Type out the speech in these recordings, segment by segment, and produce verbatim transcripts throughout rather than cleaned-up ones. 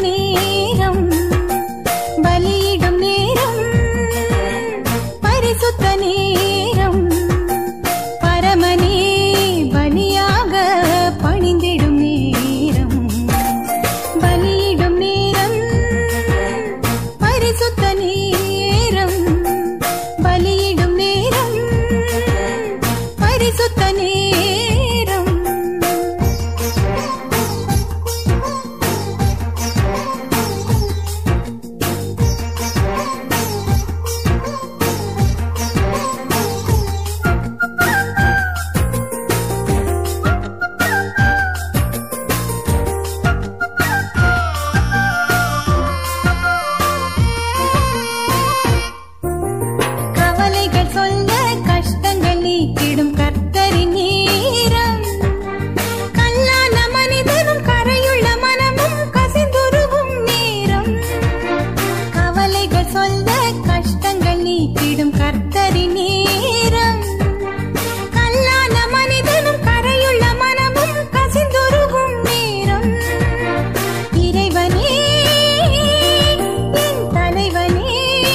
நேரம் பலியிடும் நேரம் பரிசுத்த நேரம் பரமனே பலியாக பணிந்திடும் நேரம் பலியிடும் நேரம் பரிசுத்த நேரம் பலியிடும் நேரம் பரிசுத்த நேரம் கவலைகள் சொல்ல கஷ்டங்கள் நீக்கிடும் கர்த்தரின் நேரம் கல்லான மனிதனும் கரையுள்ள மனமும் கசிந்துருகும் நேரம் கவலைகள் சொல்ல கஷ்டங்கள் நீக்கிடும் கர்த்தரின் நேரம் கல்லான மனிதனும் கரையுள்ள மனமும் கசிந்துருகும் நேரம் இறைவனே என் தலைவனே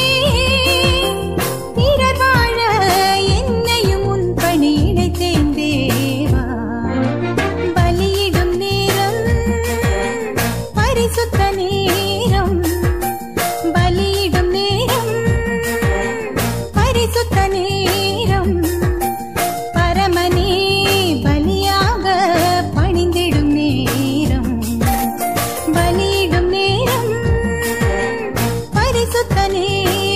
பிறர் வாழ என்னையும் உன் பணி இணைத்தேன் தேவா பலியிடும் நேரம் பரிசுத்த நேரம் பலியிடும் நேரம் பரிசுத்த நேரம் பரமனே பலியாக பணிந்திடும் நேரம் பலியிடும் நேரம் பரிசுத்த நேரம்